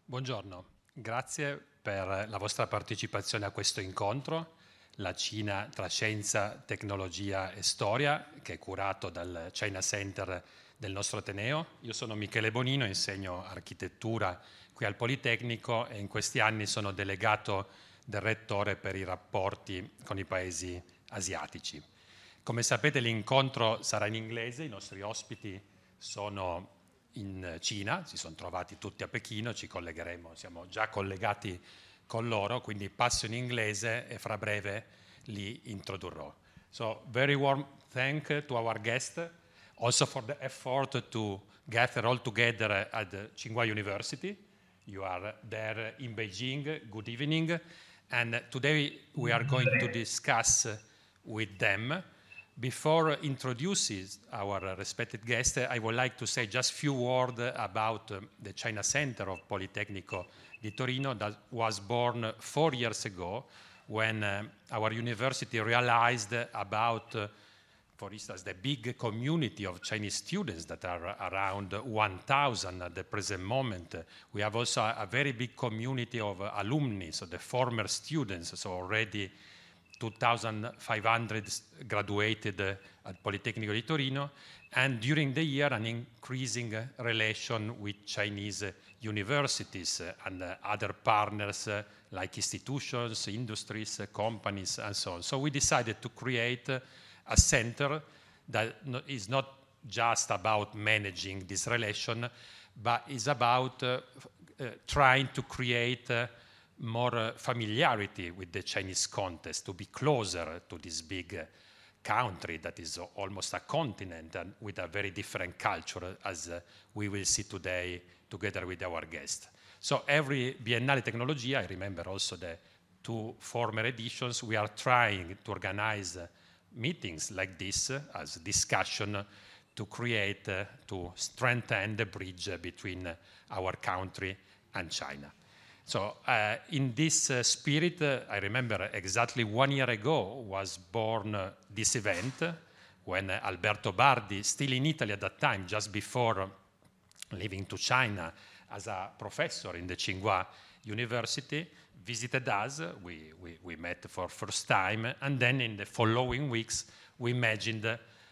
Buongiorno, grazie per la vostra partecipazione a questo incontro, la Cina tra scienza, tecnologia e storia, che è curato dal China Center del nostro Ateneo. Io sono Michele Bonino, insegno architettura qui al Politecnico e in questi anni sono delegato del rettore per i rapporti con i paesi asiatici. Come sapete l'incontro sarà in inglese, i nostri ospiti sono in Cina, si sono trovati tutti a Pechino, ci collegheremo, siamo già collegati con loro, quindi passo in inglese e fra breve li introdurrò. So, very warm thank to our guest, also for the effort to gather all together at the Tsinghua University. You are there in Beijing, good evening, and today we are going to discuss with them. Before introducing our respected guest, I would like to say just a few words about the China Center of Politecnico di Torino that was born 4 years ago when our university realized about, for instance, the big community of Chinese students that are around 1,000 at the present moment. We have also a very big community of alumni, so the former students, so already 2,500 graduated at Politecnico di Torino, and during the year an increasing relation with Chinese universities and other partners like institutions, industries, companies, and so on. So we decided to create a center that is not just about managing this relation, but is about trying to create more familiarity with the Chinese context, to be closer to this big country that is almost a continent and with a very different culture, as we will see today together with our guest. So every Biennale Tecnologia, I remember also the 2 former editions, we are trying to organize meetings like this as discussion to create, to strengthen the bridge between our country and China. So in this spirit, I remember exactly 1 year ago was born this event when Alberto Bardi, still in Italy at that time, just before leaving to China as a professor in the Tsinghua University, visited us. We met for first time, and then in the following weeks, we imagined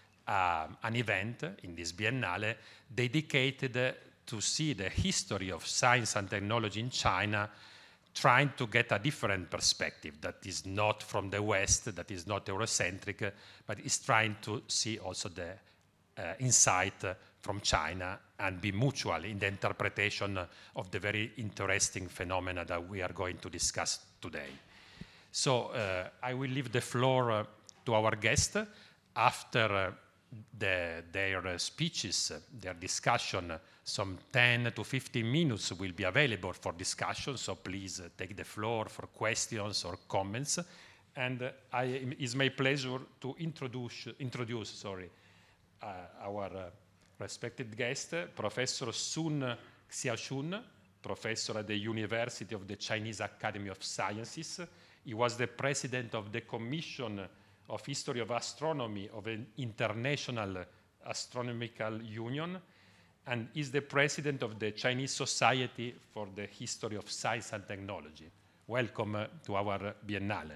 an event in this Biennale dedicated to see the history of science and technology in China, trying to get a different perspective that is not from the West, that is not Eurocentric, but is trying to see also the insight from China and be mutual in the interpretation of the very interesting phenomena that we are going to discuss today. So I will leave the floor to our guest. After their speeches, their discussion, some 10 to 15 minutes will be available for discussion, so please take the floor for questions or comments. And it's my pleasure to introduce our respected guest, Professor Sun Xiaoshun, professor at the University of the Chinese Academy of Sciences. He was the president of the Commission of History of Astronomy of an International Astronomical Union, and is the president of the Chinese Society for the History of Science and Technology. Welcome to our Biennale.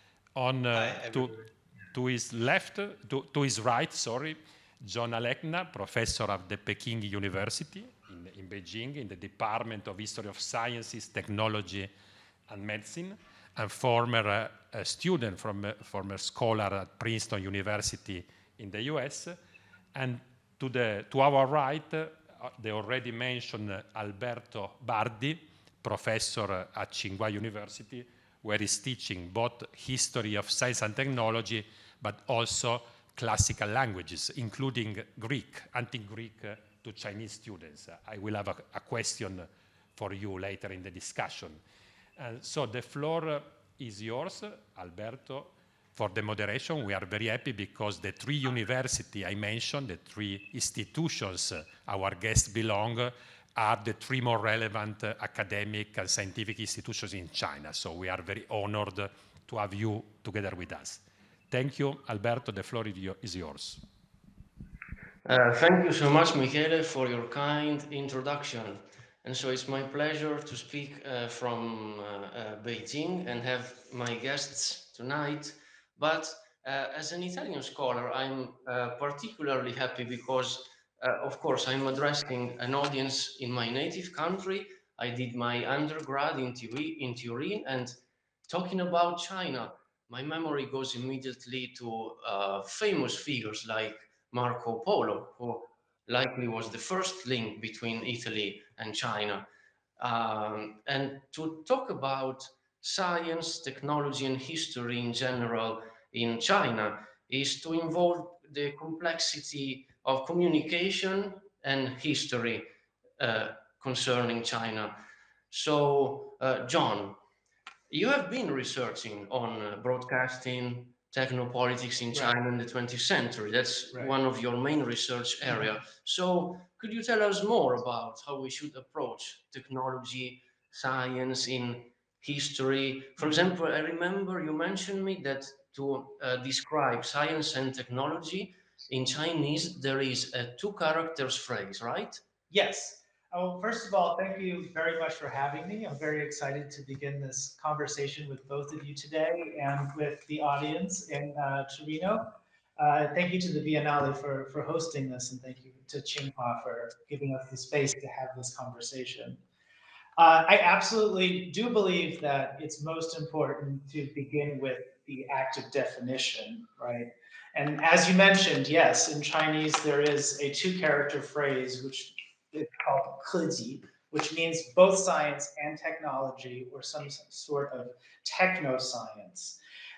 To his left, to his right, John Alekna, professor of the Peking University in Beijing in the Department of History of Sciences, Technology, and Medicine, and former student former scholar at Princeton University in the US. And to our right, the already mentioned Alberto Bardi, professor at Tsinghua University, where he's teaching both history of science and technology, but also classical languages, including Greek, Antique Greek to Chinese students. I will have a question for you later in the discussion. So the floor is yours, Alberto, for the moderation. We are very happy because the 3 universities I mentioned, the 3 institutions our guests belong, are the 3 more relevant academic and scientific institutions in China. So we are very honored to have you together with us. Thank you, Alberto. The floor is yours. Thank you so much, Michele, for your kind introduction. And so it's my pleasure to speak from Beijing and have my guests tonight. But as an Italian scholar, I'm particularly happy because, of course, I'm addressing an audience in my native country. I did my undergrad in Turin, and talking about China, my memory goes immediately to famous figures like Marco Polo, who likely was the first link between Italy and China. And to talk about science, technology, and history in general in China is to involve the complexity of communication and history uh, concerning China. So, John, you have been researching on broadcasting, technopolitics in Right, China in the 20th century. That's right. one of your main research area. So could you tell us more about how we should approach technology, science in history? For Mhm. example, I remember you mentioned me that to describe science and technology in Chinese, there is a two characters phrase, right? Yes. Oh, first of all, thank you very much for having me. I'm very excited to begin this conversation with both of you today and with the audience in Torino. Thank you to the Biennale for hosting this, and thank you to Tsinghua for giving us the space to have this conversation. I absolutely do believe that it's most important to begin with the active definition, right? And as you mentioned, yes, in Chinese there is a two-character phrase which is called 科技, which means both science and technology, or some sort of technoscience.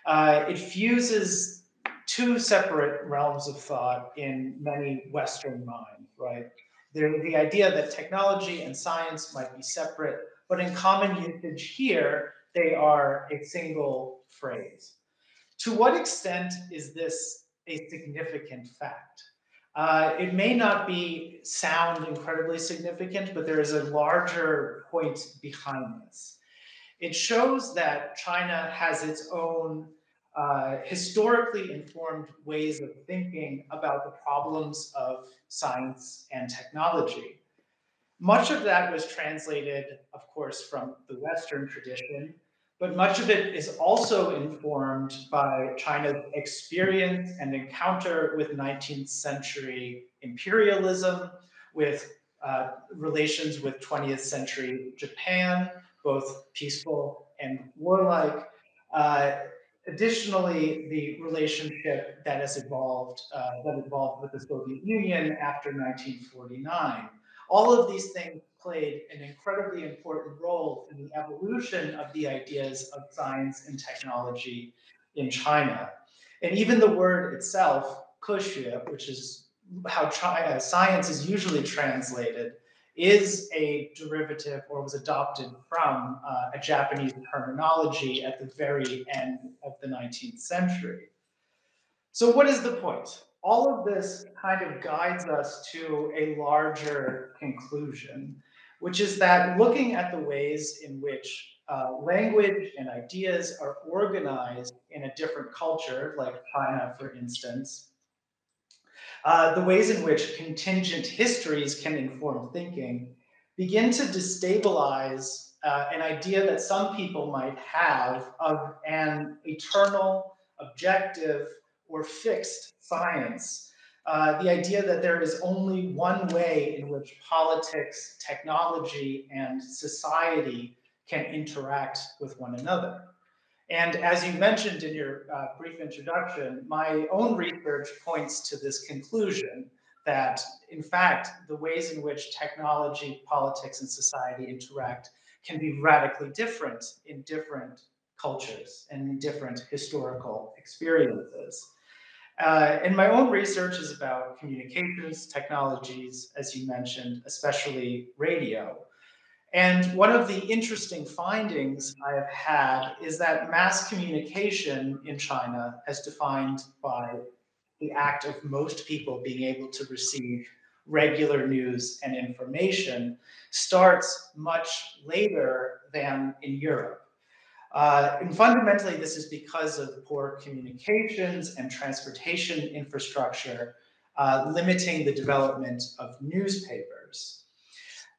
It fuses two separate realms of thought in many Western minds, right? The idea that technology and science might be separate, but in common usage here, they are a single phrase. To what extent is this a significant fact? It may not sound incredibly significant, but there is a larger point behind this. It shows that China has its own historically informed ways of thinking about the problems of science and technology. Much of that was translated, of course, from the Western tradition, but much of it is also informed by China's experience and encounter with 19th century imperialism, with relations with 20th century Japan, both peaceful and warlike. Uh, Additionally, the relationship that has evolved with the Soviet Union after 1949. All of these things played an incredibly important role in the evolution of the ideas of science and technology in China. And even the word itself, 科学, which is how science is usually translated, is a derivative or was adopted from a Japanese terminology at the very end of the 19th century. So, what is the point? All of this kind of guides us to a larger conclusion, which is that looking at the ways in which language and ideas are organized in a different culture, like China, for instance, the ways in which contingent histories can inform thinking begin to destabilize an idea that some people might have of an eternal, objective, or fixed science. The idea that there is only one way in which politics, technology, and society can interact with one another. And as you mentioned in your brief introduction, my own research points to this conclusion that, in fact, the ways in which technology, politics, and society interact can be radically different in different cultures and in different historical experiences. And my own research is about communications technologies, as you mentioned, especially radio. And one of the interesting findings I have had is that mass communication in China, as defined by the act of most people being able to receive regular news and information, starts much later than in Europe. And fundamentally, this is because of poor communications and transportation infrastructure, limiting the development of newspapers.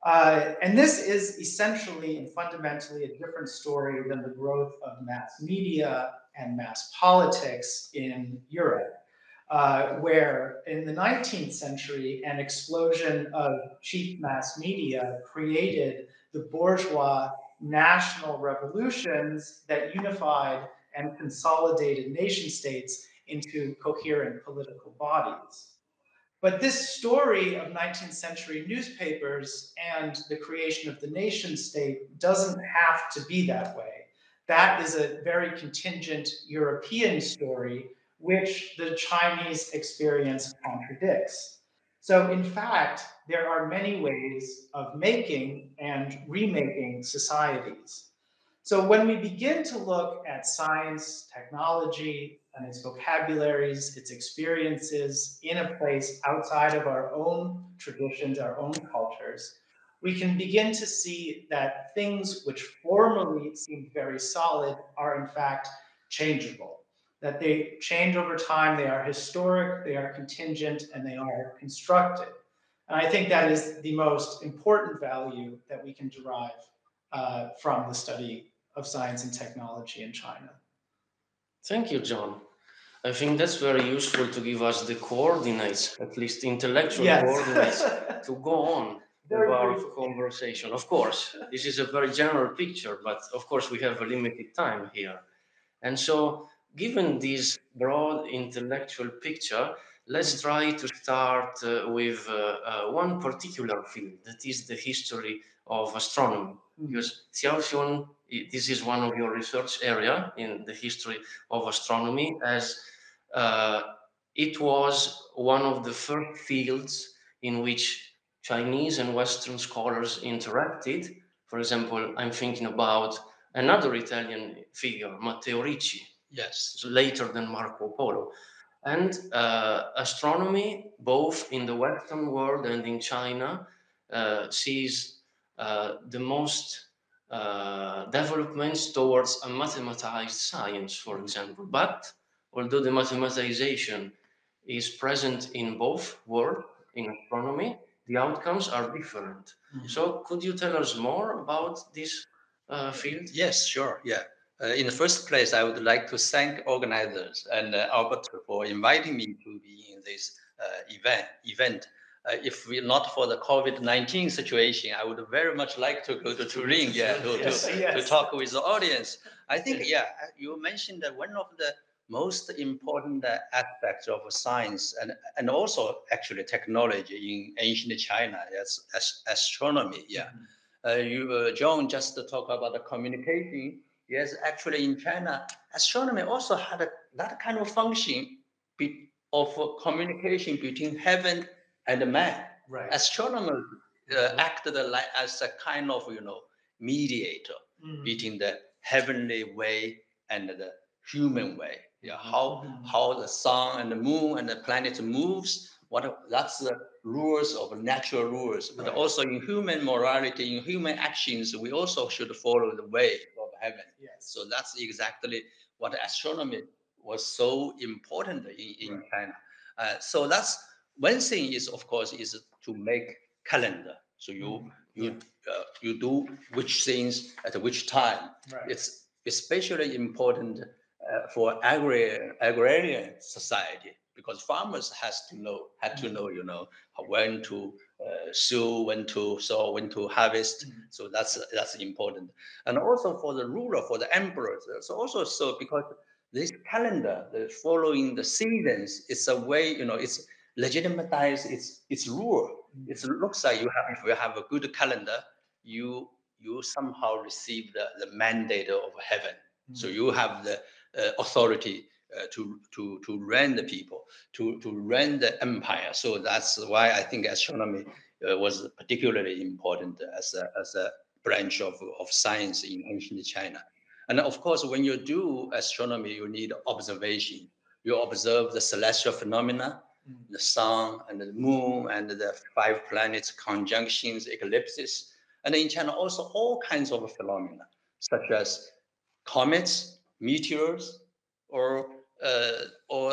And this is essentially and fundamentally a different story than the growth of mass media and mass politics in Europe, where in the 19th century, an explosion of cheap mass media created the bourgeois national revolutions that unified and consolidated nation states into coherent political bodies. But this story of 19th century newspapers and the creation of the nation state doesn't have to be that way. That is a very contingent European story, which the Chinese experience contradicts. So in fact, there are many ways of making and remaking societies. So when we begin to look at science, technology, and its vocabularies, its experiences in a place outside of our own traditions, our own cultures, we can begin to see that things which formerly seemed very solid are in fact changeable, that they change over time, they are historic, they are contingent, and they are constructed. And I think that is the most important value that we can derive from the study of science and technology in China. Thank you, John. I think that's very useful to give us the coordinates, at least intellectual coordinates, to go on with our conversation. Of course, this is a very general picture, but of course we have a limited time here. And so, given this broad intellectual picture, let's try to start with one particular field, that is the history of astronomy. Because Xiaoxun, this is one of your research area in the history of astronomy, as it was one of the first fields in which Chinese and Western scholars interacted. For example, I'm thinking about another Italian figure, Matteo Ricci. Yes. So later than Marco Polo. And astronomy, both in the Western world and in China, sees the most developments towards a mathematized science, for example. But although the mathematization is present in both worlds, in astronomy, the outcomes are different. Mm-hmm. So could you tell us more about this field? Yes, sure. Yeah. In the first place, I would like to thank organizers and Albert for inviting me to be in this event. If we not for the COVID-19 situation, I would very much like to go to Turin, to talk with the audience. I think, you mentioned that one of the most important aspects of science and also actually technology in ancient China is astronomy. Yeah. Mm-hmm. John just talked about the communication. Yes, actually in China, astronomy also had that kind of function of communication between heaven and man. Right. Astronomers acted as a kind of, mediator between the heavenly way and the human way. Yeah, how the sun and the moon and the planet moves. That's the rules of natural rules, but also in human morality, in human actions, we also should follow the way of heaven. Yes. So that's exactly what astronomy was so important in China. So that's one thing is, of course, is to make calendar. So you do which things at which time. Right. It's especially important for agrarian society, because farmers had to know, when to sow, when to harvest. Mm-hmm. So that's important. And also for the ruler, for the emperors, it's also so because this calendar, the following the seasons, it's a way, it's legitimized its rule. Mm-hmm. It looks like if you have a good calendar, you somehow receive the mandate of heaven. Mm-hmm. So you have the authority to run the people, to run the empire. So that's why I think astronomy was particularly important as a branch of science in ancient China. And of course, when you do astronomy, you need observation. You observe the celestial phenomena, the sun and the moon and the 5 planets, conjunctions, eclipses. And in China, also all kinds of phenomena, such as comets, meteors, or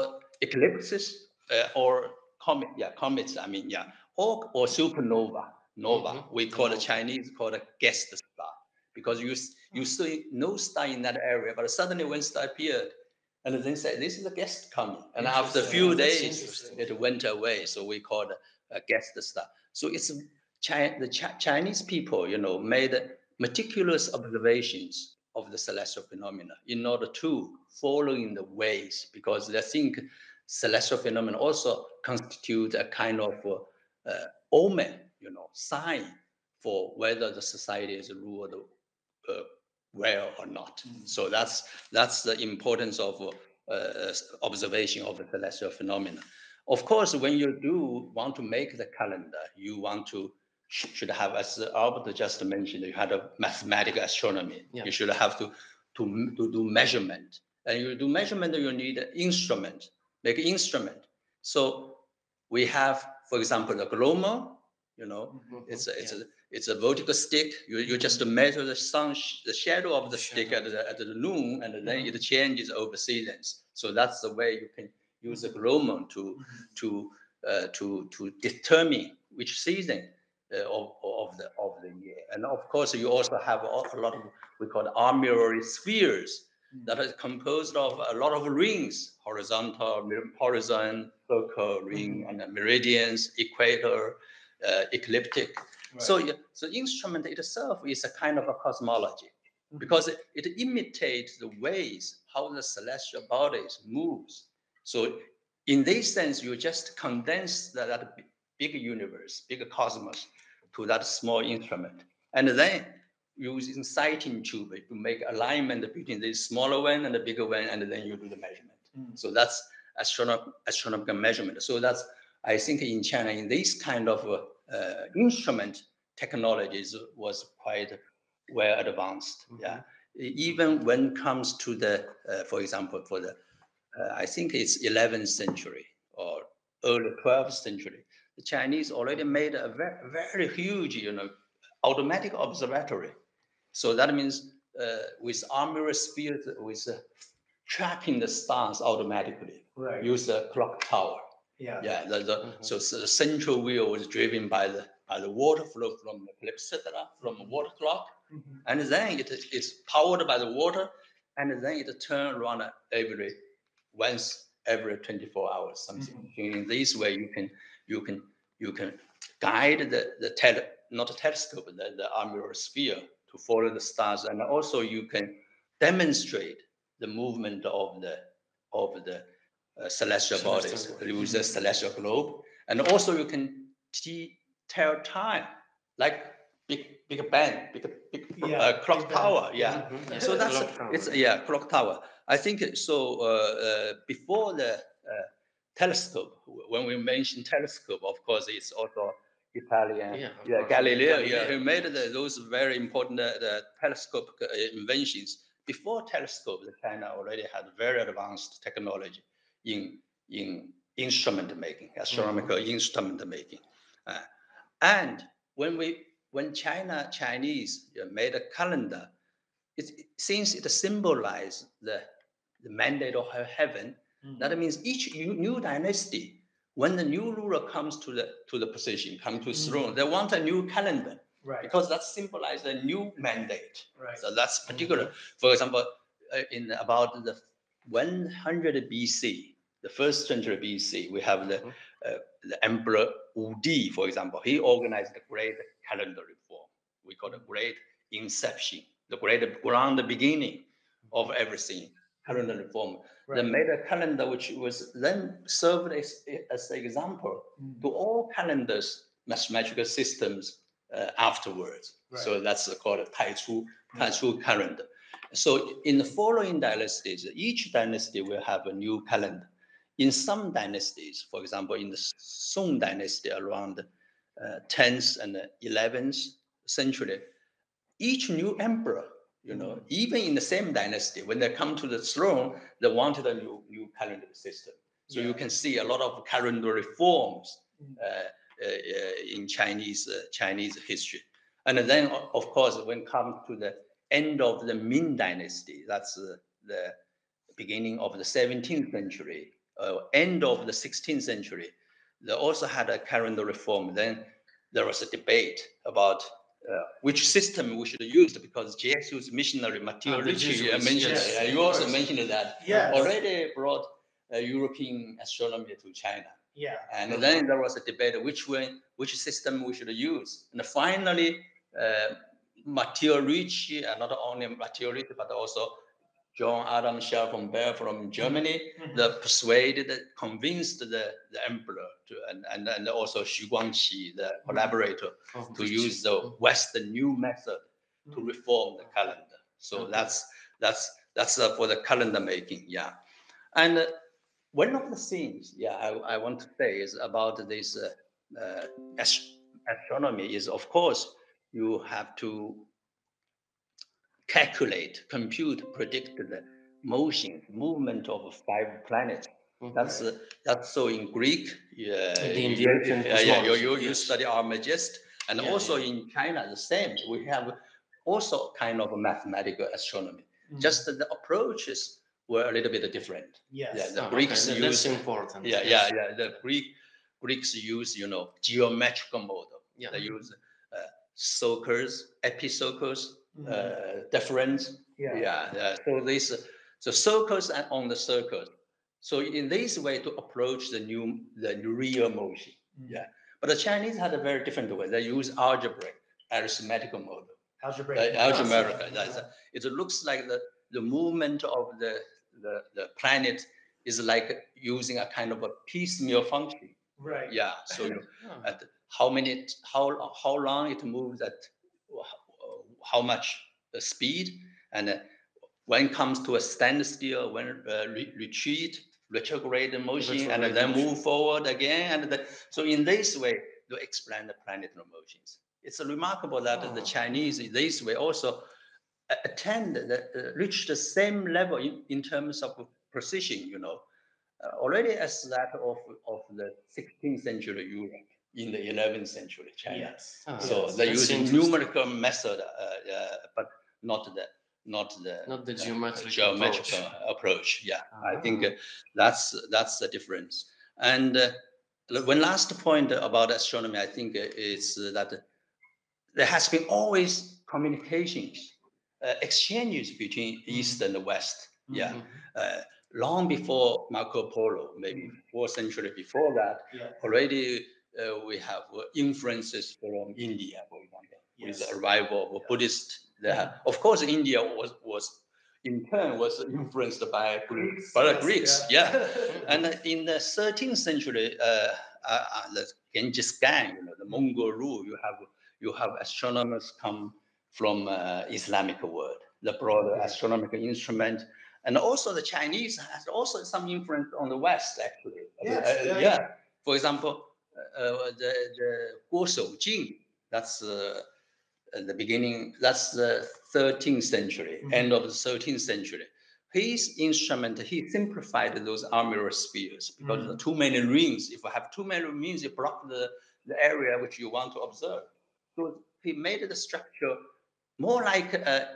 eclipses, or comets. Or supernova. nova. We call the Chinese called a guest star, because you see no star in that area, but suddenly when star appeared, and then say this is a guest coming, and after a few days it went away. So we call it a guest star. So it's the Chinese people, made meticulous observations of the celestial phenomena in order to follow in the ways, because they think celestial phenomena also constitute a kind of omen, sign for whether the society is ruled well or not. So that's the importance of observation of the celestial phenomena. Of course, when you do want to make the calendar, you want to should have, as Albert just mentioned, you had a mathematical astronomy. Yeah. You should have to do measurement, and you do measurement. You need an instrument, make an instrument. So we have, for example, the glomer. It's a vertical stick. You just measure the the shadow of the stick at the noon, and then it changes over seasons. So that's the way you can use the glomer to determine which season of the year. And of course, you also have a lot of we call armillary spheres that are composed of a lot of rings: horizontal, horizon, circle, ring, and meridians, equator, ecliptic. Right. So instrument itself is a kind of a cosmology, because it imitates the ways how the celestial bodies moves. So in this sense, you just condense that big universe, big cosmos, to that small instrument, and then using sighting tube to make alignment between the smaller one and the bigger one, and then you do the measurement. So that's astronomical measurement. So that's, I think, in China, in this kind of instrument technologies was quite well advanced. Yeah, even when it comes to the, for example, for the I think it's 11th century or early 12th century, the Chinese already made a very, very huge, automatic observatory. So that means with armillary spheres, with tracking the stars automatically, right. Use a clock tower. Yeah. So the central wheel was driven by the water flow from the clepsydra, from the water clock, and then it's powered by the water, and then it turns around once every 24 hours, something. In this way, you can guide not a telescope, the armillary sphere to follow the stars, and also you can demonstrate the movement of the celestial bodies with the celestial globe, and also you can tell time, like Big Bang, clock tower. Yeah. So that's clock tower. I think so. Before the telescope, when we mention telescope, of course, it's also Italian, Galileo. Yeah, who made those very important telescope inventions. Before telescope, China already had very advanced technology in instrument making, astronomical instrument making, and when Chinese made a calendar, since it symbolized the mandate of heaven, that means each new dynasty, when the new ruler comes to the position, come to throne, they want a new calendar, right? Because that symbolizes a new mandate. Right. So that's particular. For example, in about the 100 BC, the first century BC, we have the Emperor Wu Di, for example. He organized a great calendar reform. We call it great inception, the great grand beginning of everything, calendar reform. Right. They made a calendar which was then served as an example to all calendars, mathematical systems afterwards. Right. So that's called a Tai Chu calendar. So in the following dynasties, each dynasty will have a new calendar. In some dynasties, for example, in the Song dynasty around 10th and 11th century, each new emperor, even in the same dynasty, when they come to the throne, they wanted a new calendar system. So you can see a lot of calendar reforms in Chinese history. And then, of course, when it comes to the end of the Ming dynasty, that's the beginning of the 17th century, end of the 16th century, they also had a calendar reform. Then there was a debate about which system we should use, because Jesu's missionary Matteo Ricci mentioned, you also mentioned that already brought European astronomy to China. Yeah. And then there was a debate which system we should use. And finally, Matteo Ricci, and not only Matteo Ricci, but also John Adam Schell von Baer from Germany, convinced the emperor and also Xu Guangqi, the collaborator, to use the Western new method to reform the calendar. So that's for the calendar making, yeah. And one of the things, I want to say is about this astronomy is, of course, you have to calculate, compute, predict the movement of 5 planets. That's so in Greek. You study Almagest, and also in China the same. We have also kind of a mathematical astronomy. Just the approaches were a little bit different. Yes. The Greeks use. That's important. The Greeks use geometrical model. They use circles, epicycles, difference. So circles and on the circles. So in this way to approach the real motion. But the Chinese had a very different way. They use algebraic, arithmetical model. Algebraic. It looks like the movement of the planet is like using a kind of a piecemeal function. Right. Yeah. So at how long it moves at how much speed, and when it comes to a standstill, when retrograde motion, and then move forward again, and so in this way to explain the planetary motions. It's remarkable that the Chinese in this way also reach the same level in terms of precision, already as that of the 16th century Europe in the 11th century China. Yes. So they use numerical method, but not the geometrical approach. Yeah, I think that's the difference. And one last point about astronomy, I think, is that there has been always communications, exchanges between East and the West. Long before Marco Polo, maybe 4th century before that, already we have influences from India, for example, with the arrival of Buddhists there. Of course, India was in turn influenced by the Greeks. And in the 13th century, the Genghis Khan, the Mongol rule, you have astronomers come from Islamic world, the broader astronomical instrument. And also the Chinese has also some influence on the West, actually. For example, the Guo Shoujing, that's the beginning, that's the 13th century, end of the 13th century. His instrument, he simplified those armorial spheres because there are too many rings. If you have too many rings, you block the area which you want to observe. So he made the structure more like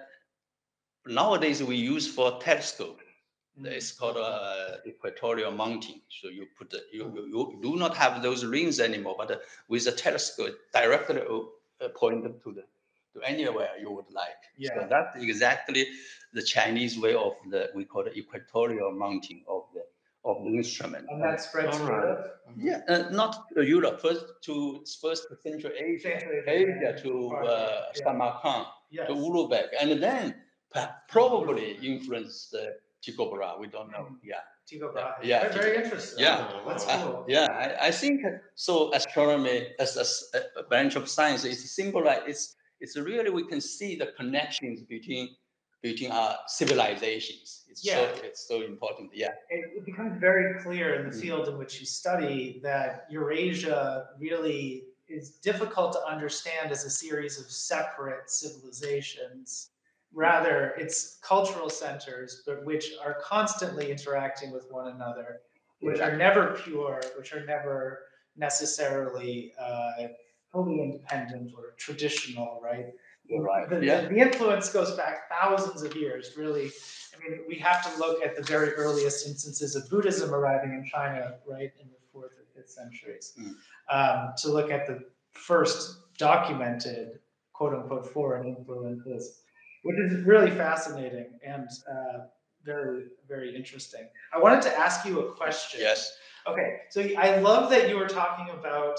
nowadays we use for telescope. It's called equatorial mounting. So you you do not have those rings anymore, but with a telescope directly pointed to anywhere you would like. So that's exactly the Chinese way of we call it equatorial mounting of the instrument. And that spreads to Europe? Not Europe. First Central Asia to Samarkand, to Ulugh, and then probably influenced Tycho Brahe. We don't know. Tycho Brahe. Very interesting. That's cool. I think so. Astronomy as a branch of science is symbolized. It's really, we can see the connections between our civilizations. It's so important. It becomes very clear in the field in which you study that Eurasia really is difficult to understand as a series of separate civilizations. Rather, it's cultural centers, but which are constantly interacting with one another, which are never pure, which are never necessarily fully independent or traditional, right? The influence goes back thousands of years, really. I mean, we have to look at the very earliest instances of Buddhism arriving in China, right, in the 4th or 5th centuries, to look at the first documented quote unquote foreign influences, which is really fascinating and very, very interesting. I wanted to ask you a question. Yes. Okay, so I love that you were talking about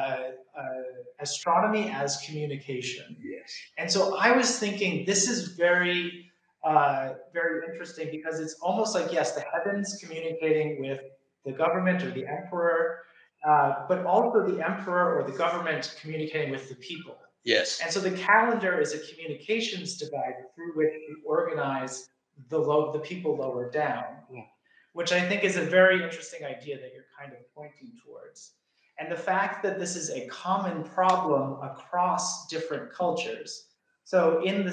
astronomy as communication. Yes. And so I was thinking this is very, very interesting because it's almost like, yes, the heavens communicating with the government or the emperor, but also the emperor or the government communicating with the people. Yes. And so the calendar is a communications device through which we organize the people lower down, which I think is a very interesting idea that you're kind of pointing towards. And the fact that this is a common problem across different cultures. So in the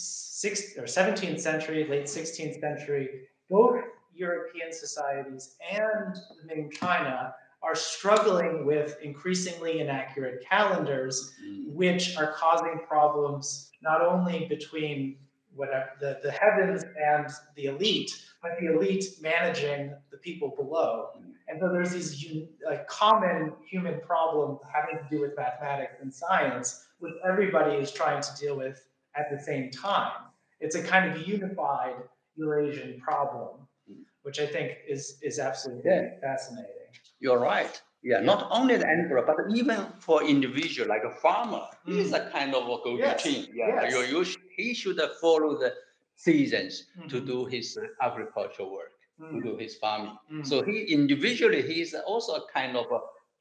17th century, late 16th century, both European societies and Ming China are struggling with increasingly inaccurate calendars, which are causing problems not only between whatever the heavens and the elite, but the elite managing the people below. And so there's these common human problems having to do with mathematics and science, which everybody is trying to deal with at the same time. It's a kind of unified Eurasian problem, which I think is absolutely fascinating. You're right. Yeah, not only the emperor, but even for individual like a farmer, he's a kind of a go-between. He should follow the seasons to do his agricultural work, to do his farming. So he's also a kind of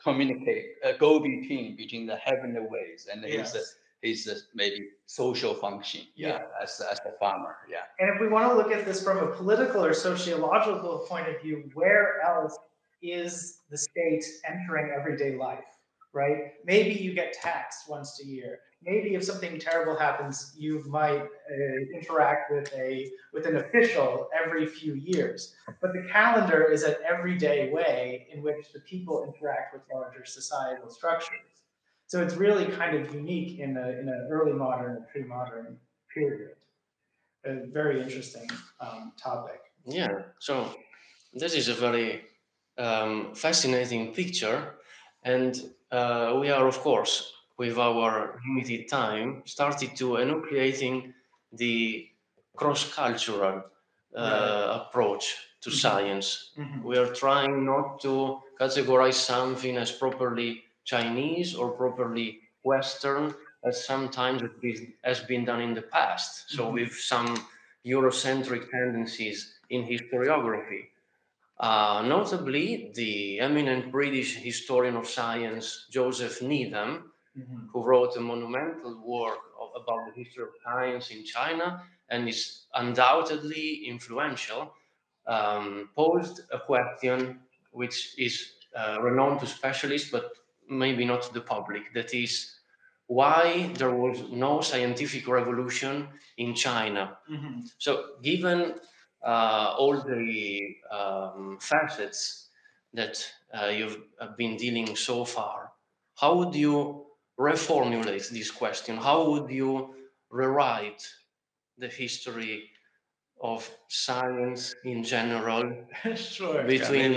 a go-between between the heavenly ways and his maybe social function. As a farmer. Yeah. And if we want to look at this from a political or sociological point of view, where else is the state entering everyday life, right? Maybe you get taxed once a year. Maybe if something terrible happens, you might interact with an official every few years. But the calendar is an everyday way in which the people interact with larger societal structures. So it's really kind of unique in an early modern and pre-modern period. A very interesting topic. Yeah, so this is a very fascinating picture, and we are, of course, with our limited time, started to enucleating the cross-cultural approach to science. We are trying not to categorize something as properly Chinese or properly Western, as sometimes it has been done in the past. So with some Eurocentric tendencies in historiography. Notably, the eminent British historian of science, Joseph Needham, who wrote a monumental work about the history of science in China and is undoubtedly influential, posed a question which is renowned to specialists, but maybe not to the public. That is, why there was no scientific revolution in China. So given all the facets that you've been dealing so far, how would you reformulate this question? How would you rewrite the history of science in general? Sure. Between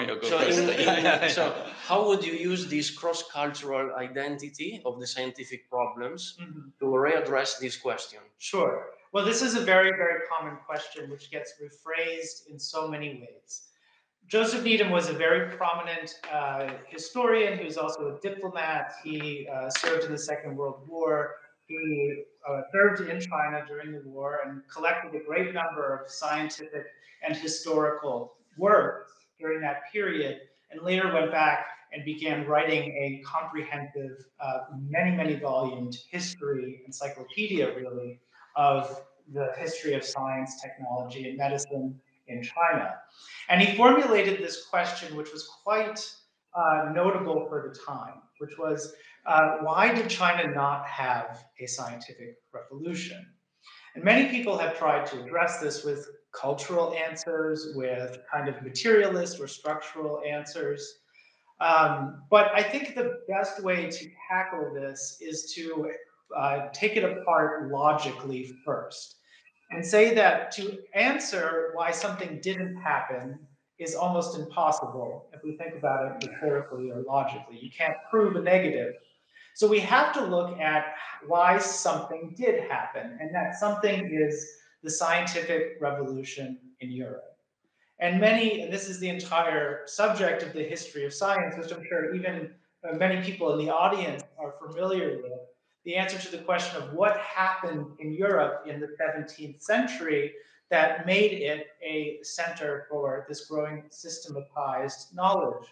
so so how would you use this cross-cultural identity of the scientific problems to readdress this question? Sure. Well, this is a very, very common question which gets rephrased in so many ways. Joseph Needham was a very prominent historian. He was also a diplomat. He served in the Second World War. He served in China during the war and collected a great number of scientific and historical works during that period, and later went back and began writing a comprehensive, many, many volumed history, encyclopedia really, of the history of science, technology, and medicine in China. And he formulated this question, which was quite notable for the time, which was, why did China not have a scientific revolution? And many people have tried to address this with cultural answers, with kind of materialist or structural answers. But I think the best way to tackle this is to take it apart logically first and say that to answer why something didn't happen is almost impossible if we think about it empirically or logically. You can't prove a negative. So we have to look at why something did happen, and that something is the scientific revolution in Europe. And this is the entire subject of the history of science, which I'm sure even many people in the audience are familiar with. The answer to the question of what happened in Europe in the 17th century that made it a center for this growing systematized knowledge.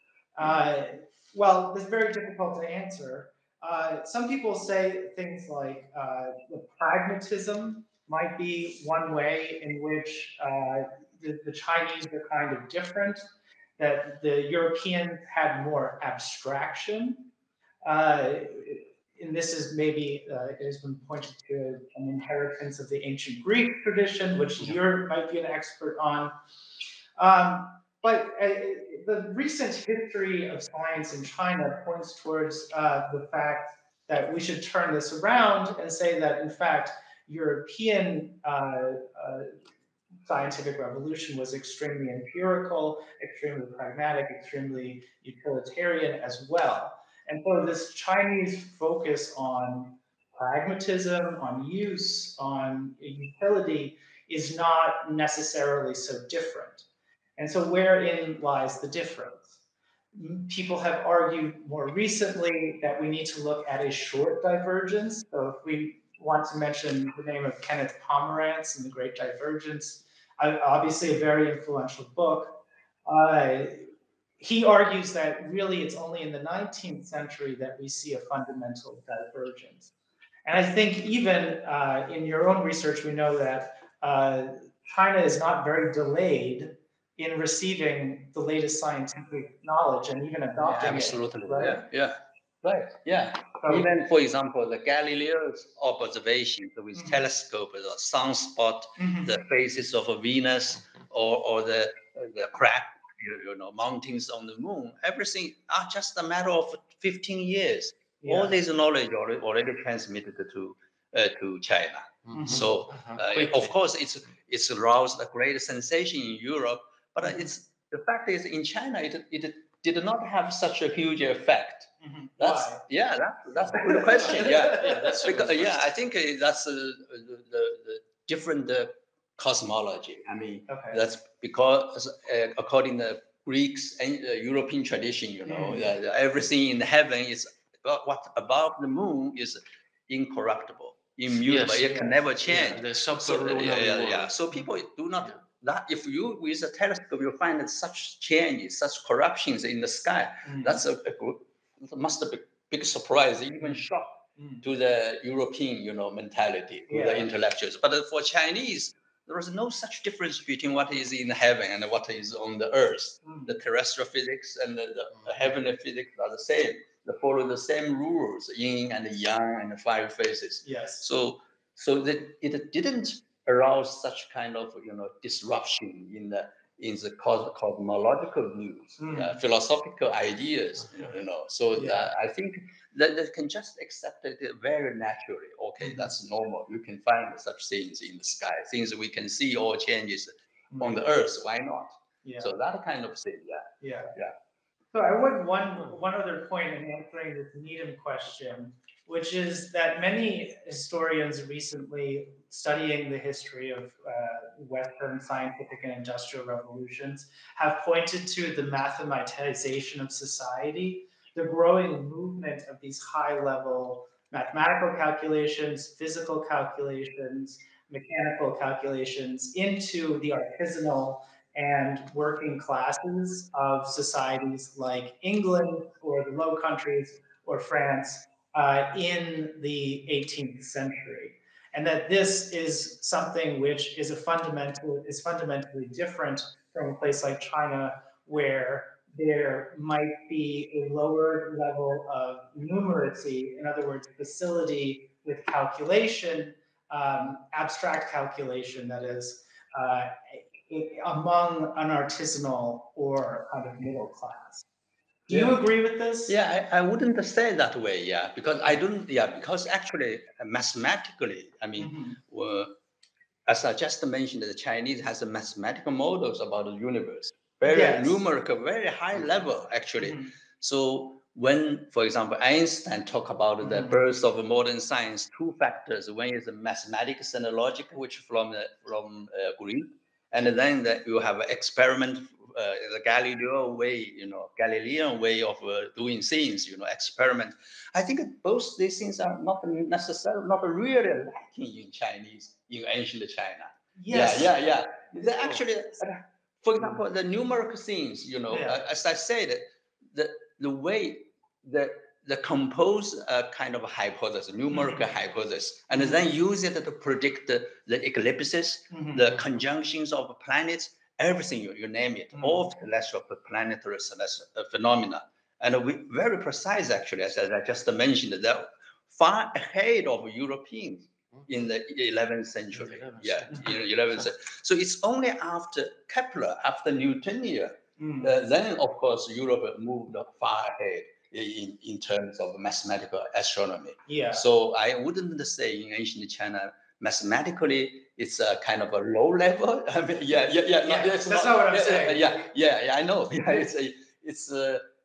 Well, it's very difficult to answer. Some people say things like the pragmatism might be one way in which the Chinese are kind of different, that the Europeans had more abstraction. And this is maybe, it has been pointed to an inheritance of the ancient Greek tradition, which you might be an expert on. But the recent history of science in China points towards the fact that we should turn this around and say that, in fact, European scientific revolution was extremely empirical, extremely pragmatic, extremely utilitarian as well. And so this Chinese focus on pragmatism, on use, on utility is not necessarily so different. And so wherein lies the difference? People have argued more recently that we need to look at a short divergence. So if we want to mention the name of Kenneth Pomerantz and The Great Divergence, obviously a very influential book. He argues that really it's only in the 19th century that we see a fundamental divergence. And I think even in your own research, we know that China is not very delayed in receiving the latest scientific knowledge and even adopting absolutely. it. Right? Yeah. Right. Yeah. So, even, for example, the Galileo's observations with telescope, the sunspot, the phases of Venus, or the crack, mountains on the moon, everything are just a matter of 15 years. Yeah. All this knowledge already transmitted to China. So, of course, it's aroused a great sensation in Europe. But the fact is, in China, it did not have such a huge effect. That's a good question. That's because I think that's the different cosmology. I mean, that's because according to Greeks and European tradition, that everything in heaven is what above the moon is incorruptible, immutable. It can never change. The sublunar world. So people do not. That if you with a telescope you find such changes, such corruptions in the sky, that's must be a big surprise, even shock to the European, mentality, to the intellectuals. But for Chinese, there is no such difference between what is in heaven and what is on the earth. The terrestrial physics and the heavenly physics are the same. They follow the same rules, yin and yang and the five phases. Yes. So that it didn't arouse such kind of disruption in the cosmological views, philosophical ideas. So I think that they can just accept it very naturally. Okay, that's normal. You can find such things in the sky, things we can see or changes on the earth. Why not? Yeah. So that kind of thing. Yeah. So I would one other point in answering this Needham question, which is that many historians recently studying the history of Western scientific and industrial revolutions have pointed to the mathematization of society, the growing movement of these high-level mathematical calculations, physical calculations, mechanical calculations into the artisanal and working classes of societies like England or the Low Countries or France in the 18th century. And that this is something which is fundamentally different from a place like China, where there might be a lower level of numeracy, in other words, facility with calculation, abstract calculation, that is, among an artisanal or kind of middle class. Do you agree with this? Yeah, I wouldn't say that way. Yeah, because I don't. Yeah, because actually, mathematically, I mean, as I just mentioned, the Chinese has a mathematical models about the universe, very numerical, very high level actually. So when, for example, Einstein talked about the birth of modern science, two factors. One is the mathematics and the logic, which from Greek, and then you have experiment, the Galileo way, Galilean way of doing things, experiment. I think both these things are not necessarily, not really lacking in Chinese, in ancient China. Yes. Yeah. They actually, for example, the numerical things, as I said, the way the compose kind of hypothesis, numerical hypothesis, and then use it to predict the eclipses, the conjunctions of planets, everything you name it, all celestial planetary phenomena. And we very precise, actually, as I just mentioned, they're far ahead of Europeans in the 11th century. In 11th century. So it's only after Kepler, after Newtonian, then, of course, Europe moved far ahead in terms of mathematical astronomy. So I wouldn't say in ancient China, mathematically, it's a kind of a low level. I mean, that's not what I'm saying. I know. It's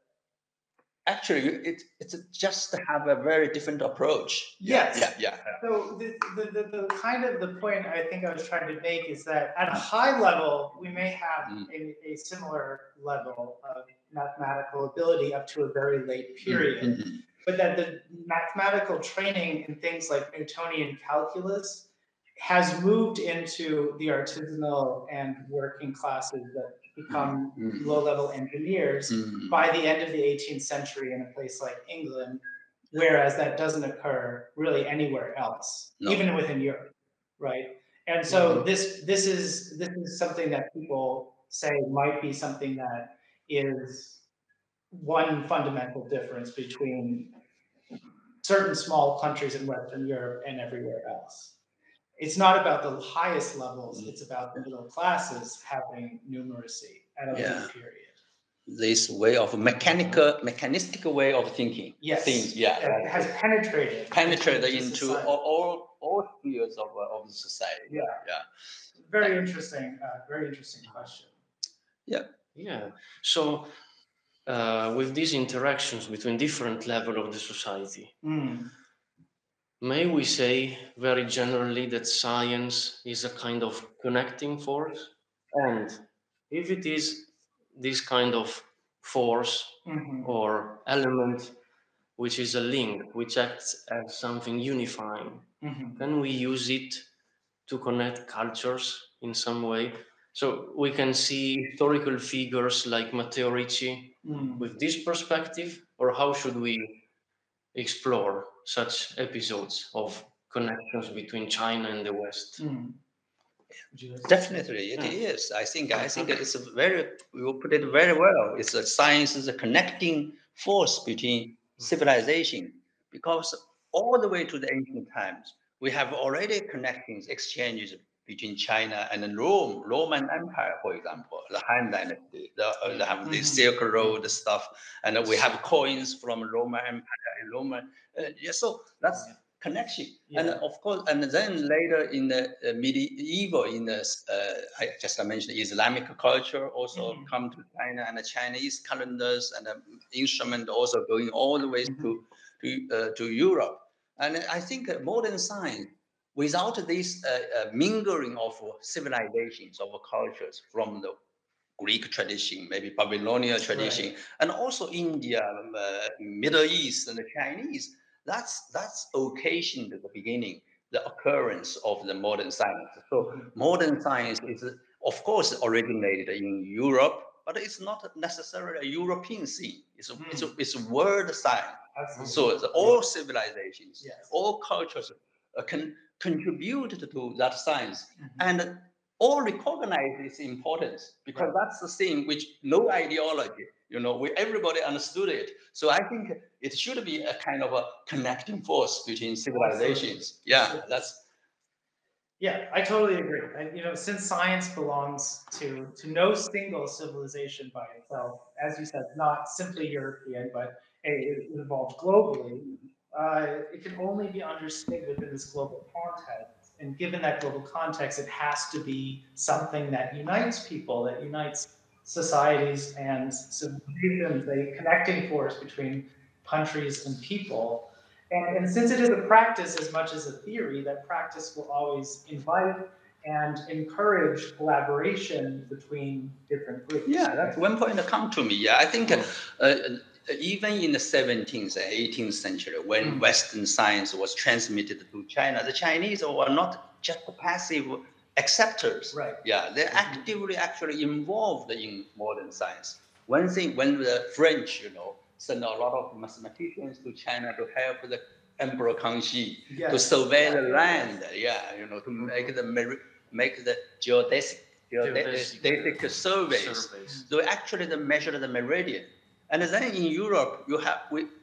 actually, it's just to have a very different approach. Yes. So the kind of the point I think I was trying to make is that at a high level, we may have a similar level of mathematical ability up to a very late period, but that the mathematical training in things like Newtonian calculus has moved into the artisanal and working classes that become low-level engineers by the end of the 18th century in a place like England, whereas that doesn't occur really anywhere else, even within Europe, right? And so this is something that people say might be something that is one fundamental difference between certain small countries in Western Europe and everywhere else. It's not about the highest levels, it's about the middle classes having numeracy at a late period. This way of mechanistic way of thinking. Things, it has penetrated into all spheres of society. Very interesting question. So with these interactions between different levels of the society, may we say very generally that science is a kind of connecting force? And if it is this kind of force or element which is a link, which acts as something unifying, can we use it to connect cultures in some way? So we can see historical figures like Matteo Ricci with this perspective, or how should we explore such episodes of connections between China and the West? Definitely, it is. I think it's we will put it very well. It's a science is a connecting force between civilization, because all the way to the ancient times, we have already connections, exchanges between China and Rome, Roman Empire, for example, the Han Dynasty, they have the Silk Road stuff, and we have coins from Roman Empire and Roman. So that's connection. And of course, and then later in the medieval, in the I mentioned Islamic culture also come to China, and the Chinese calendars and instrument also going all the way to Europe. And I think modern science, without this mingling of civilizations, of cultures from the Greek tradition, maybe Babylonian tradition, and also India, Middle East, and the Chinese, that's occasioned at the beginning, the occurrence of the modern science. So modern science is, of course, originated in Europe, but it's not necessarily a European thing. It's world science. Absolutely. So it's all civilizations, all cultures can contribute to that science, and all recognize its importance, because that's the thing which no ideology, everybody understood it. So I think it should be a kind of a connecting force between civilizations. I totally agree. And since science belongs to no single civilization by itself, as you said, not simply European, but it evolved globally, it can only be understood within this global context. And given that global context, it has to be something that unites people, that unites societies and civilizations, a connecting force between countries and people. And since it is a practice as much as a theory, that practice will always invite and encourage collaboration between different groups. Yeah, that's one point that come to me. Yeah, I think even in the 17th and 18th century, when Western science was transmitted to China, the Chinese were not just passive acceptors. Right. Yeah, they're actively actually involved in modern science. One thing, when the French, send a lot of mathematicians to China to help the Emperor Kangxi to survey the land, to make the geodesic surveys. So actually they measure the meridian. And then in Europe, you have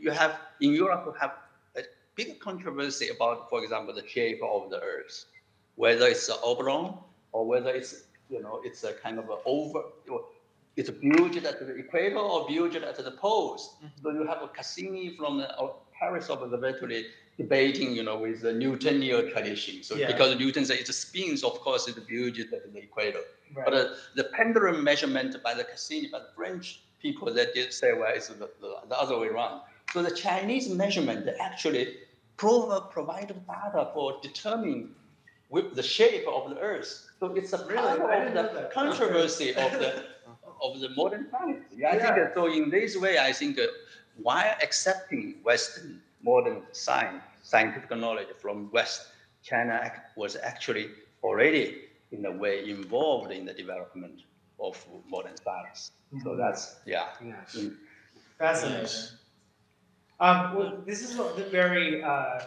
a big controversy about, for example, the shape of the Earth, whether it's an oblong or whether it's it's a kind of an it's built at the equator or built at the poles. So you have a Cassini from the Paris Observatory debating, with the Newtonian tradition. So because Newton says it spins, of course, it's built at the equator. Right. But the pendulum measurement by the Cassini, by the French people, that did say, well, it's the other way around. So the Chinese measurement actually provided data for determining the shape of the Earth. So it's a part of the controversy of the modern science. I think so. In this way, I think while accepting Western modern scientific knowledge from West, China was actually already in a way involved in the development of modern science. So that's fascinating. Well, this is very.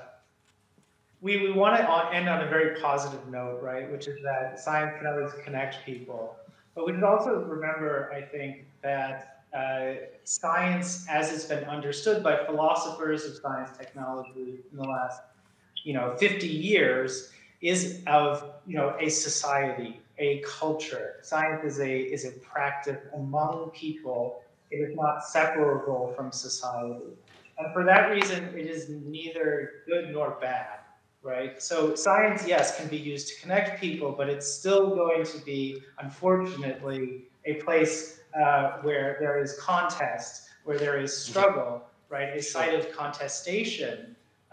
We want to end on a very positive note, right? Which is that science can always connect people. But we should also remember, I think, that science, as it's been understood by philosophers of science technology in the last, 50 years, is of, a society, a culture. Science is a practice among people. It is not separable from society. And for that reason, it is neither good nor bad. Right? So science, yes, can be used to connect people, but it's still going to be, unfortunately, a place where there is contest, where there is struggle, right? A site of contestation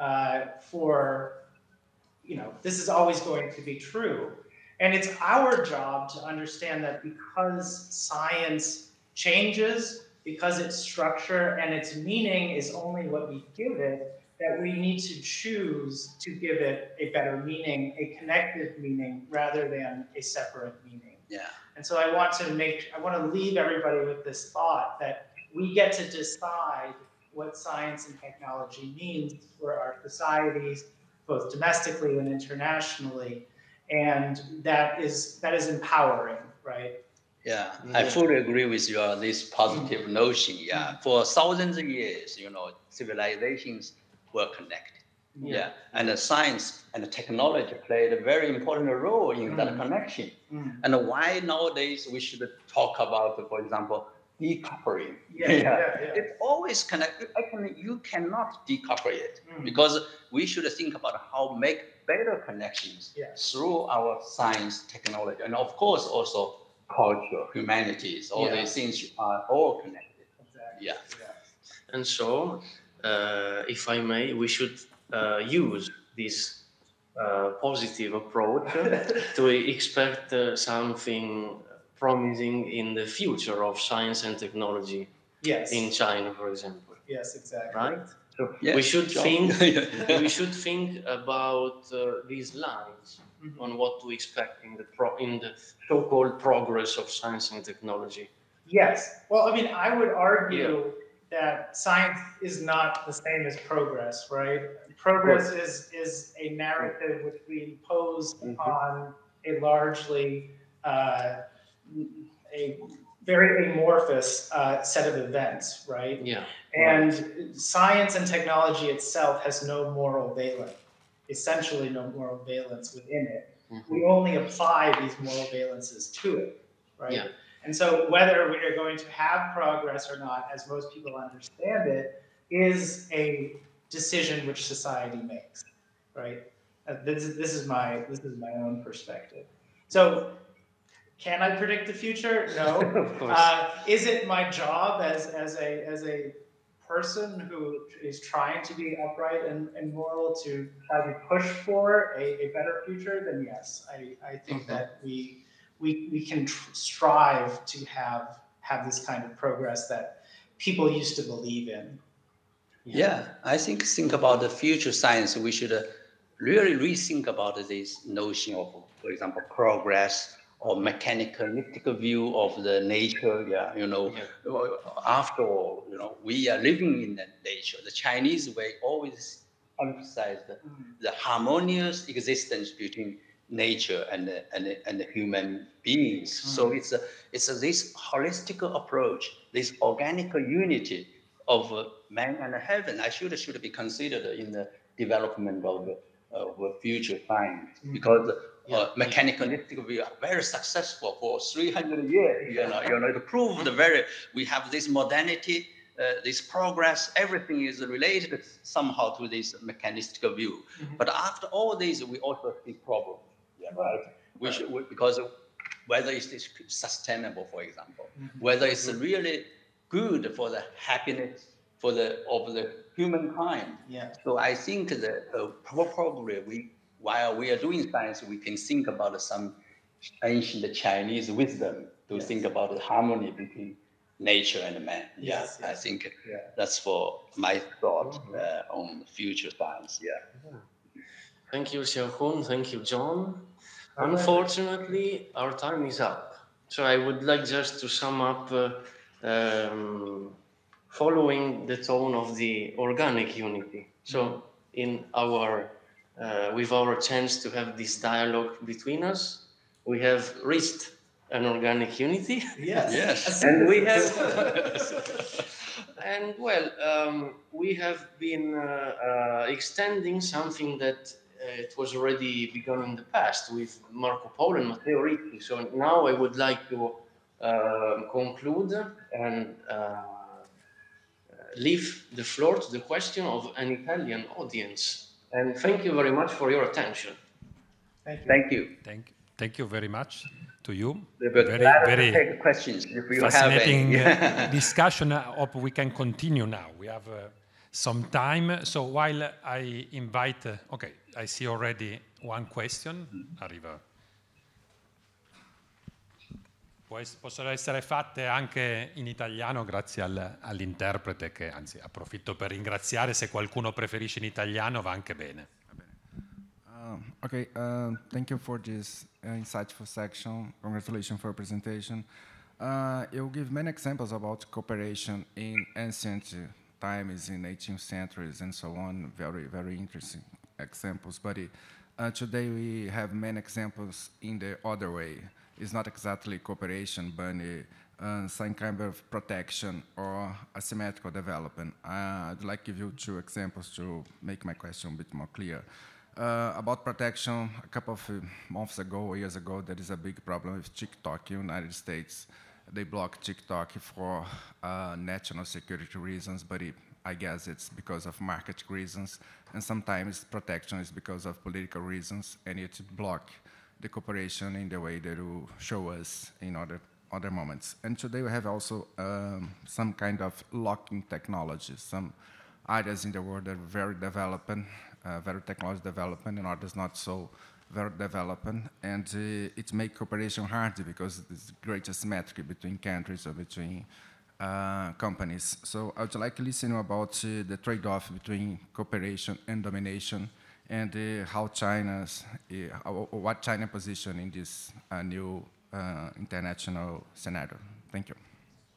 this is always going to be true. And it's our job to understand that because science changes, because its structure and its meaning is only what we give it, that we need to choose to give it a better meaning, a connected meaning, rather than a separate meaning. Yeah. And so I want to leave everybody with this thought that we get to decide what science and technology means for our societies, both domestically and internationally. And that is empowering, right? Yeah, I fully agree with you on this positive notion. Yeah, for thousands of years, civilizations were connected. Yeah, and the science and the technology played a very important role in that connection. And why nowadays we should talk about, for example, decoupling? It's always connected. You cannot decouple it because we should think about how make better connections through our science, technology, and of course also culture, humanities. All these things are all connected. Exactly. Yeah. And so, if I may, we should use this positive approach to expect something promising in the future of science and technology in China, for example. Yes, exactly. Right? So we should think about these lines on what to expect in the so-called progress of science and technology. Yes. Well, I mean, I would argue that science is not the same as progress, right? Progress is a narrative which we impose on a largely a very amorphous set of events, right? Yeah. And science and technology itself has no moral valence, essentially no moral valence within it. We only apply these moral valences to it, right? Yeah. And so whether we are going to have progress or not, as most people understand it, is a decision which society makes, right? This is my own perspective. So Can I predict the future? No. Of course. Is it my job as a person who is trying to be upright and moral to try to push for a better future? Then yes, I think that we can strive to have this kind of progress that people used to believe in. Yeah, I think about the future science, we should really rethink about this notion of, for example, progress or mechanistic view of the nature. Yeah, after all, we are living in the nature. The Chinese way always emphasize the harmonious existence between nature and the human beings. So it's this holistic approach, this organic unity of man and heaven. I should be considered in the development of future science, because mechanistic we are very successful for 300 years. To prove we have this modernity, this progress, everything is related somehow to this mechanistic view. But after all this, we also see problems. Right? Because whether it's sustainable, for example, whether it's really good for the happiness of the humankind. Yeah. So I think that probably while we are doing science, we can think about some ancient Chinese wisdom to think about the harmony between nature and man. Yes. I think that's for my thought on future science. Yeah. Thank you, Xiaohun. Thank you, John. Unfortunately, our time is up. So I would like just to sum up following the tone of the organic unity. So in our with our chance to have this dialogue between us, we have reached an organic unity. Yes. And we have we have been extending something that it was already begun in the past with Marco Polo and Matteo Ricci. So now I would like to conclude and leave the floor to the question of an Italian audience. And thank you very much for your attention. Thank you. Thank you very much to you. Very take questions if you fascinating have any. discussion. I hope we can continue now. We have some time. So while I invite, I see already one question. Arriva. Possono essere fatte anche in italiano grazie all'interprete, che anzi approfitto per ringraziare. Se qualcuno preferisce in italiano va anche bene. Thank you for this insightful section. Congratulations for your presentation. You'll give many examples about cooperation in ancient times, in 18th centuries, and so on. Very, very interesting examples. But today we have many examples in the other way. It's not exactly cooperation, but some kind of protection or asymmetrical development. I'd like to give you two examples to make my question a bit more clear. About protection, a couple of months ago, years ago, there is a big problem with TikTok in the United States. They block TikTok for national security reasons, but I guess it's because of market reasons, and sometimes protection is because of political reasons, and it block the cooperation in the way that will show us in other moments. And today we have also some kind of locking technology. Some areas in the world that are very developing, very technology development, and others not so very developing. And it makes cooperation hard because there's great asymmetry between countries or between companies. So I would like to listen about the trade-off between cooperation and domination, and what China's position in this new international scenario. Thank you.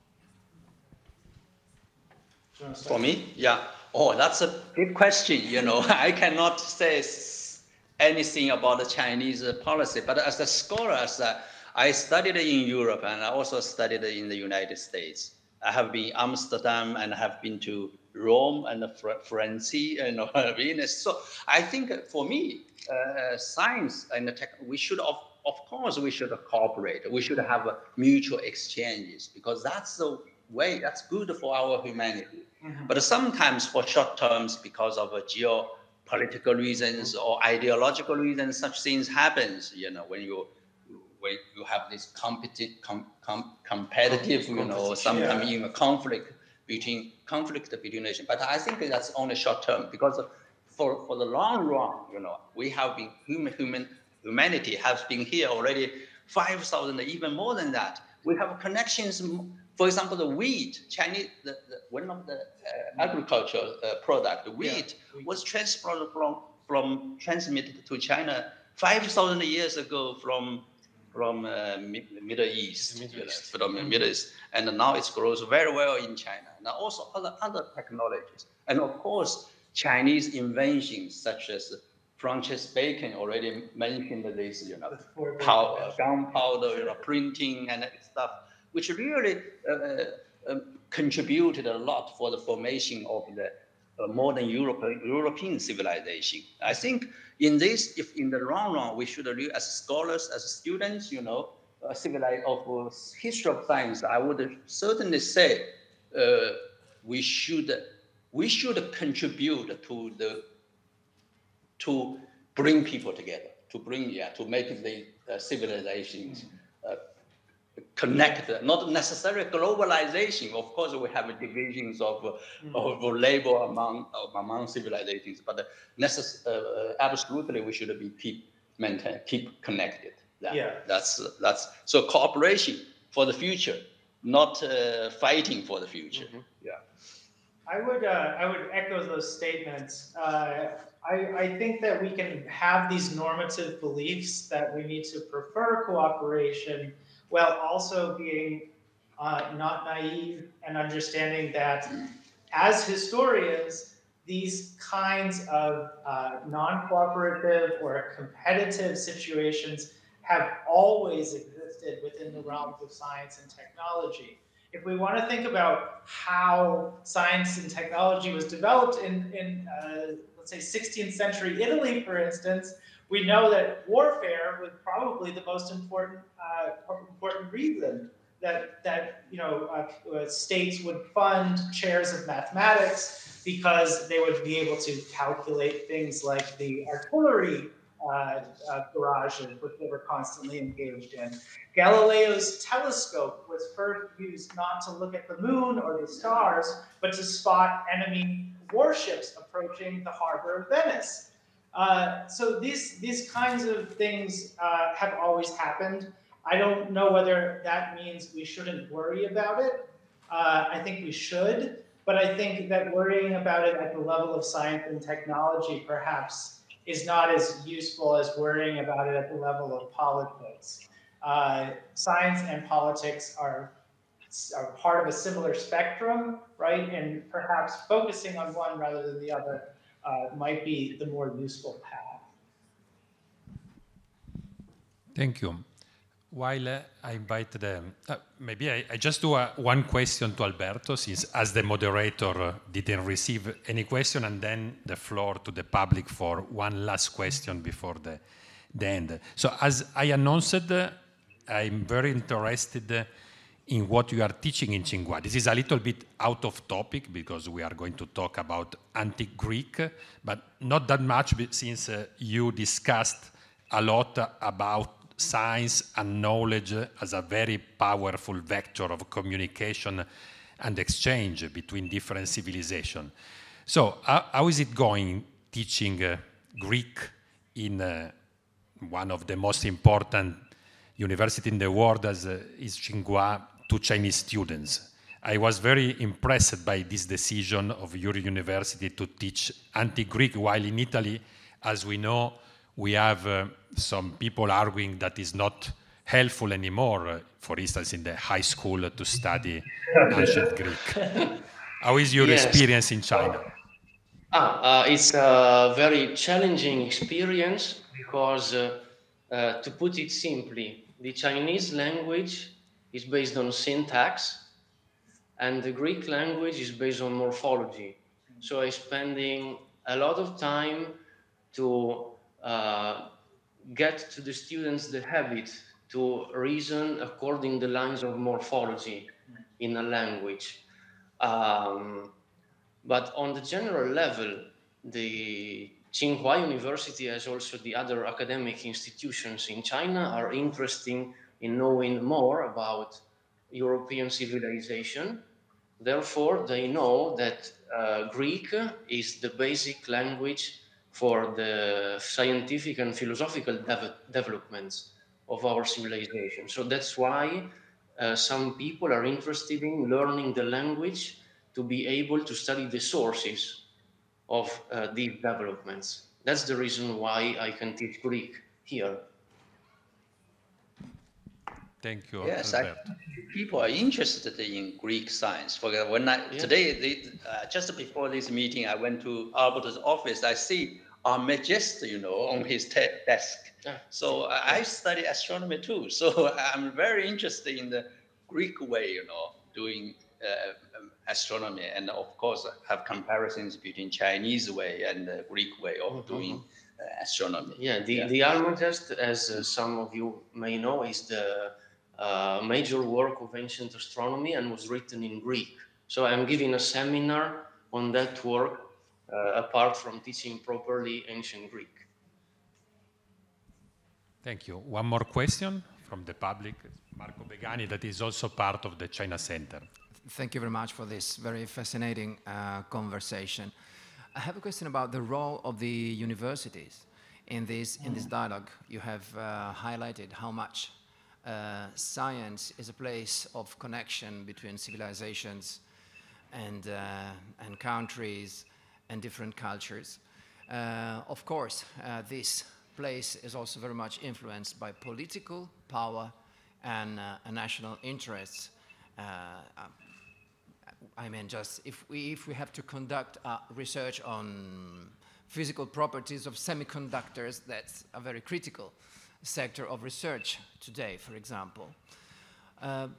For me, that's a good question. I cannot say anything about the Chinese policy, but as a scholar, I studied in Europe and I also studied in the United States. I have been in Amsterdam and have been to Rome and France and Venice. So I think for me, science and tech, we should, of course, we should cooperate. We should have mutual exchanges because that's the way, that's good for our humanity. Mm-hmm. But sometimes for short terms, because of geopolitical reasons or ideological reasons, such things happens, when where you have this competitive, sometimes in a conflict between nations. But I think that's only short term, because for the long run, we have been humanity has been here already 5,000, even more than that. We have connections. For example, the wheat, Chinese, one of the agricultural product, the wheat was transmitted to China 5,000 years ago from Middle East, Middle East, and now it grows very well in China. Now also other technologies, and of course Chinese inventions such as Francis Bacon already mentioned this, gunpowder, printing and stuff, which really contributed a lot for the formation of the modern European civilization. I think if in the long run, we should really, as scholars, as students, of history of science, I would certainly say we should contribute to bring people together, to make the civilizations connected, not necessarily globalization. Of course, we have divisions of labor among civilizations, but absolutely we should keep connected. That's so cooperation for the future, not fighting for the future. I would echo those statements. I think that we can have these normative beliefs that we need to prefer cooperation, while also being not naive and understanding that as historians, these kinds of non-cooperative or competitive situations have always existed within the realms of science and technology. If we want to think about how science and technology was developed in let's say 16th century Italy, for instance, we know that warfare was probably the most important reason that states would fund chairs of mathematics, because they would be able to calculate things like the artillery barrages, which they were constantly engaged in. Galileo's telescope was first used not to look at the moon or the stars, but to spot enemy warships approaching the harbor of Venice. So these kinds of things have always happened. I don't know whether that means we shouldn't worry about it. I think we should, but I think that worrying about it at the level of science and technology perhaps is not as useful as worrying about it at the level of politics. Science and politics are part of a similar spectrum, right? And perhaps focusing on one rather than the other might be the more useful path. Thank you. While I invite them, maybe I just do one question to Alberto, since as the moderator didn't receive any question, and then the floor to the public for one last question before the end. So as I announced, I'm very interested in what you are teaching in Tsinghua. This is a little bit out of topic because we are going to talk about antique Greek, but not that much since you discussed a lot about science and knowledge as a very powerful vector of communication and exchange between different civilizations. So how is it going teaching Greek in one of the most important universities in the world as is Tsinghua to Chinese students? I was very impressed by this decision of your university to teach antique Greek, while in Italy, as we know, we have some people arguing that is not helpful anymore, for instance, in the high school to study ancient Greek. How is your experience in China? It's a very challenging experience because, to put it simply, the Chinese language is based on syntax and the Greek language is based on morphology. So I'm spending a lot of time to get to the students the habit to reason according to the lines of morphology in a language. But on the general level, the Tsinghua University, as also the other academic institutions in China, are interested in knowing more about European civilization. Therefore, they know that Greek is the basic language for the scientific and philosophical developments of our civilization. So that's why some people are interested in learning the language to be able to study the sources of these developments. That's the reason why I can teach Greek here. Thank you, Yes, Alberto. people are interested in Greek science. For example, today, just before this meeting, I went to Alberto's office. I see Almagest, on his desk. So I study astronomy too. So I'm very interested in the Greek way, doing astronomy, and of course have comparisons between Chinese way and the Greek way of doing astronomy. Yeah, the Almagest, as some of you may know, is the major work of ancient astronomy and was written in Greek. So I'm giving a seminar on that work, apart from teaching properly ancient Greek. Thank you. One more question from the public, Marco Begani, that is also part of the China Center. Thank you very much for this very fascinating conversation. I have a question about the role of the universities in this dialogue. You have highlighted how much science is a place of connection between civilizations and countries and different cultures. Of course, this place is also very much influenced by political power and national interests. I mean, just if we have to conduct research on physical properties of semiconductors, that's a very critical sector of research today, for example. And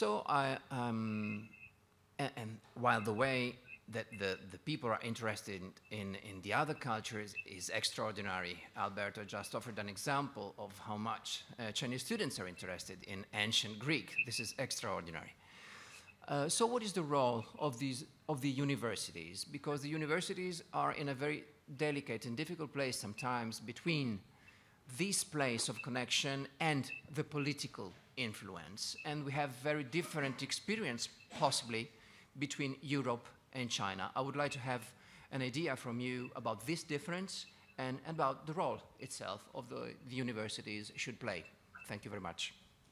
while the way that the people are interested in the other cultures is extraordinary, Alberto just offered an example of how much Chinese students are interested in ancient Greek. This is extraordinary. So what is the role of the universities? Because the universities are in a very delicate and difficult place sometimes between this place of connection and the political influence. And we have very different experience, possibly, between Europe and China. I would like to have an idea from you about this difference and about the role itself of the universities should play. Thank you very much.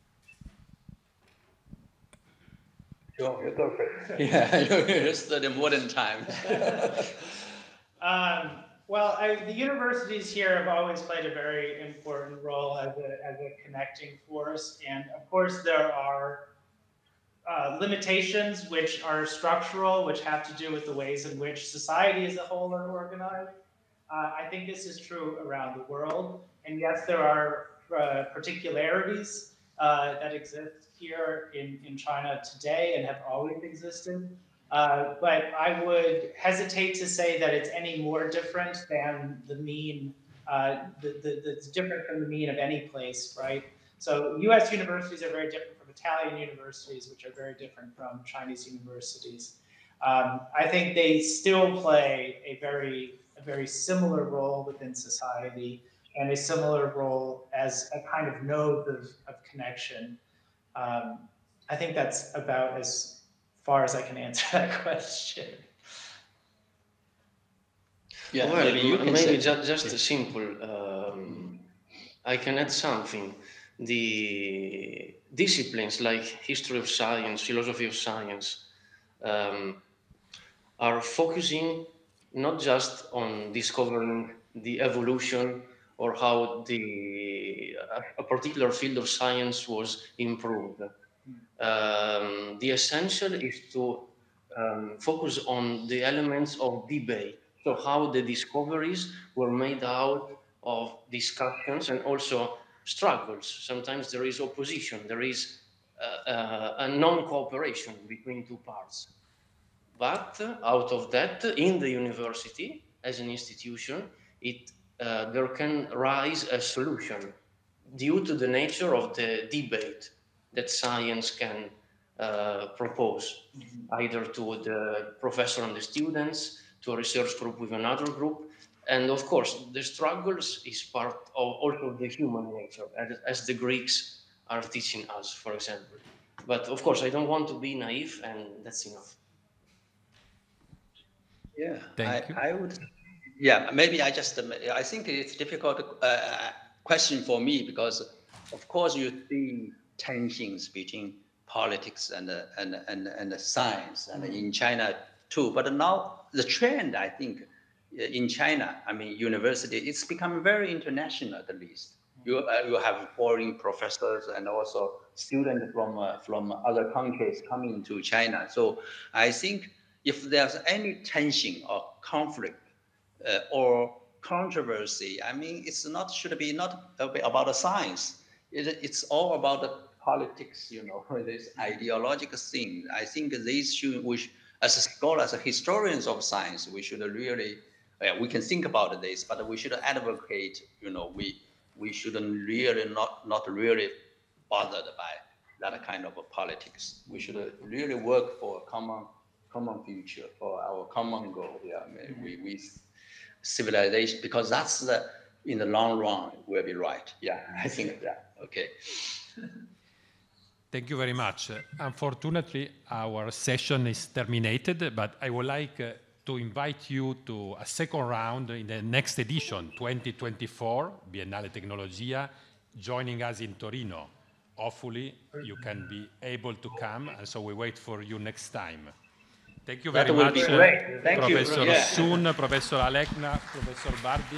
Sure, you go for it. Yeah, you study modern times. Well, the universities here have always played a very important role as a connecting force. And of course, there are limitations which are structural, which have to do with the ways in which society as a whole are organized. I think this is true around the world. And yes, there are particularities that exist here in China today and have always existed. But I would hesitate to say that it's any more different than the mean, that's different from the mean of any place, right? So US universities are very different from Italian universities, which are very different from Chinese universities. I think they still play a very similar role within society and a similar role as a kind of node of connection. I think that's about as far as I can answer that question. Yeah, well, maybe just a simple, I can add something. The disciplines like history of science, philosophy of science, are focusing not just on discovering the evolution or how a particular field of science was improved. The essential is to focus on the elements of debate. So how the discoveries were made out of discussions and also struggles. Sometimes there is opposition, there is a non-cooperation between two parts. But out of that, in the university, as an institution, there can rise a solution due to the nature of the debate that science can propose, either to the professor and the students, to a research group with another group. And of course, the struggles is part of also the human nature, as the Greeks are teaching us, for example. But of course, I don't want to be naive, and that's enough. Yeah, Thank you. I would. Yeah, maybe I just. I think it's difficult question for me because, of course, you see tensions between politics and the science, and in China too. But now the trend, I think, in China, I mean, university, it's become very international at least. You have foreign professors and also students from other countries coming to China. So I think if there's any tension or conflict or controversy, I mean, it's not should be not about the science. It's all about the politics, you know, this ideological thing. I think these as scholars, as historians of science, we should really, we can think about this, but we should advocate, you know, we shouldn't really not really bothered by that kind of politics. We should really work for a common future, for our common goal. Yeah, we civilization, because that's the in the long run will be right. Yeah, I think that. Okay. Thank you very much. Unfortunately, our session is terminated, but I would like to invite you to a second round in the next edition, 2024, Biennale Tecnologia, joining us in Torino. Hopefully, you can be able to come, and so we wait for you next time. Thank you very much, That would be great. Thank Professor you. Sun, Professor Alekna, Professor Bardi.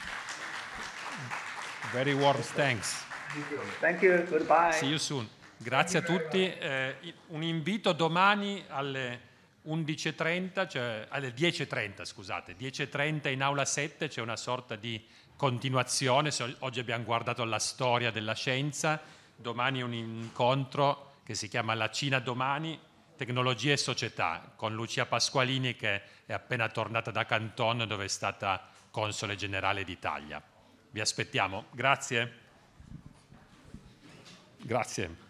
Very warm thanks. Thank you. Goodbye. See you soon. Grazie a tutti. Un invito domani alle 11:30, cioè alle 10:30, scusate, 10:30 in aula 7 c'è una sorta di continuazione. Oggi abbiamo guardato la storia della scienza, domani un incontro che si chiama La Cina domani, tecnologia e società, con Lucia Pasqualini che è appena tornata da Canton dove è stata console generale d'Italia. Vi aspettiamo. Grazie. Grazie.